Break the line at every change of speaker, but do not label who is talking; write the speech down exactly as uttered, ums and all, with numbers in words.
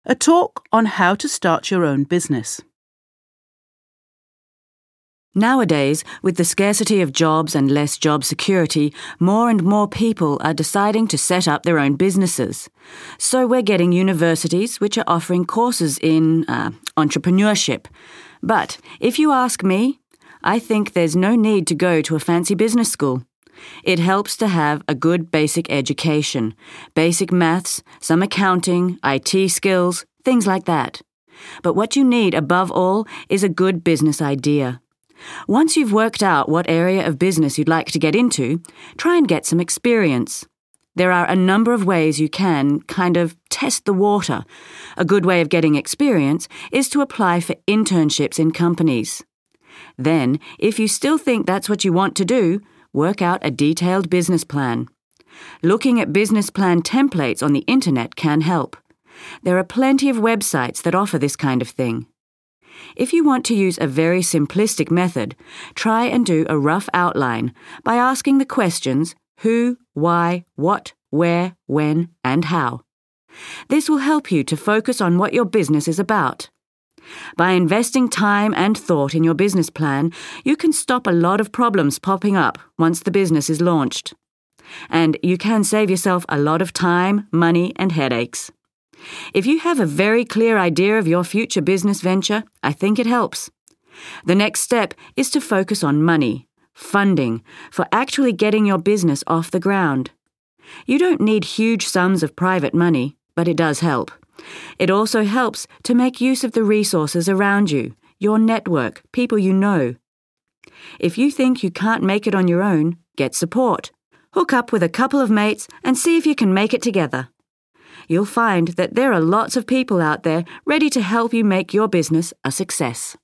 A talk on how to start your own business.
Nowadays, with the scarcity of jobs and less job security, more and more people are deciding to set up their own businesses. So we're getting universities which are offering courses in uh, entrepreneurship. But if you ask me, I think there's no need to go to a fancy business school. It helps to have a good basic education, basic maths, some accounting, I T skills, things like that. But what you need above all is a good business idea. Once you've worked out what area of business you'd like to get into, try and get some experience. There are a number of ways you can kind of test the water. A good way of getting experience is to apply for internships in companies. Then, if you still think that's what you want to do, work out a detailed business plan. Looking at business plan templates on the internet can help. There are plenty of websites that offer this kind of thing. If you want to use a very simplistic method, try and do a rough outline by asking the questions who, why, what, where, when, and how. This will help you to focus on what your business is about. By investing time and thought in your business plan, you can stop a lot of problems popping up once the business is launched. And you can save yourself a lot of time, money, and headaches. If you have a very clear idea of your future business venture, I think it helps. The next step is to focus on money, funding, for actually getting your business off the ground. You don't need huge sums of private money, but it does help. It also helps to make use of the resources around you, your network, people you know. If you think you can't make it on your own, get support. Hook up with a couple of mates and see if you can make it together. You'll find that there are lots of people out there ready to help you make your business a success.